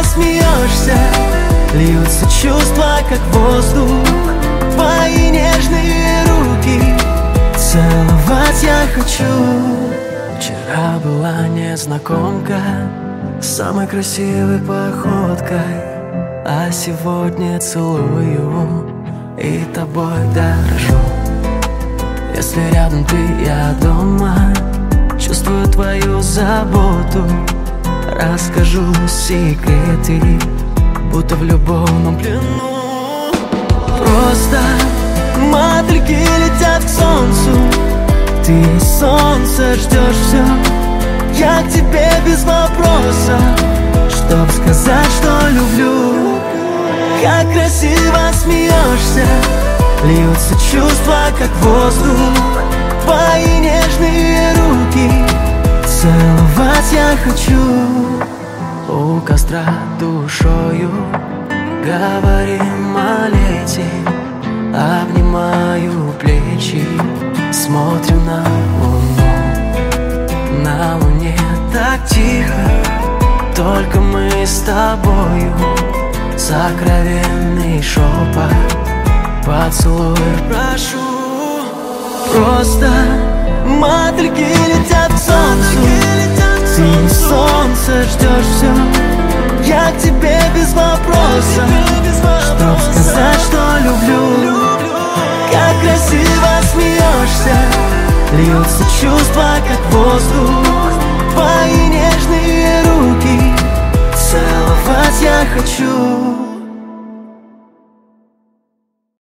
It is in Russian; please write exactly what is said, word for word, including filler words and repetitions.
смеешься, льются чувства, как воздух. Твои нежные руки целовать я хочу. Вчера была незнакомка с самой красивой походкой, а сегодня целую и тобой дорожу. Если рядом ты, я дома, чувствую твою заботу. Расскажу секреты, будто в любовном плену. Просто мотыльки летят к солнцу, ты солнце ждешь все. Я к тебе без вопроса, чтоб сказать, что люблю. Как красиво смеешься, льются чувства, как воздух. Твои нежные руки целовать я хочу. У костра душою говорим о лете, обнимаю плечи, смотрим на луну. На луне так тихо, только мы с тобою. Сокровенный шепот, поцелуй прошу. Просто мотыльки летят к солнцу, ты солнце ждешь все. Я к тебе без вопроса, чтоб сказать, что люблю. Как красиво смеешься, льются чувства, как воздух. Твои нежные руки целовать я хочу.